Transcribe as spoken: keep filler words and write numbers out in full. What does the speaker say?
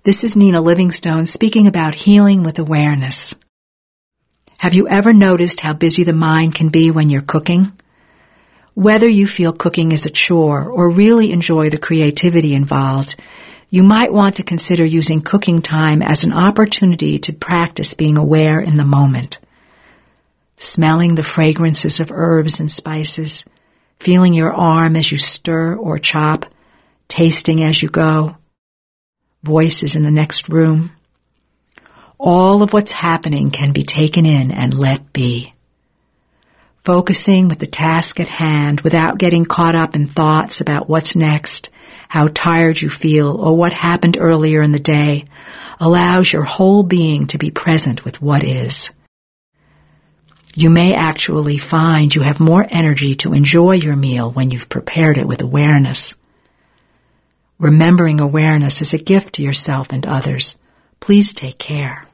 This is Nina Livingstone speaking about healing with awareness. Have you ever noticed how busy the mind can be when you're cooking? Whether you feel cooking is a chore or really enjoy the creativity involved, you might want to consider using cooking time as an opportunity to practice being aware in the moment. Smelling the fragrances of herbs and spices, feeling your arm as you stir or chop, tasting as you go, voices in the next room. All of what's happening can be taken in and let be. Focusing with the task at hand without getting caught up in thoughts about what's next, how tired you feel, or what happened earlier in the day, allows your whole being to be present with what is. You may actually find you have more energy to enjoy your meal when you've prepared it with awareness. Remembering awareness is a gift to yourself and others. Please take care.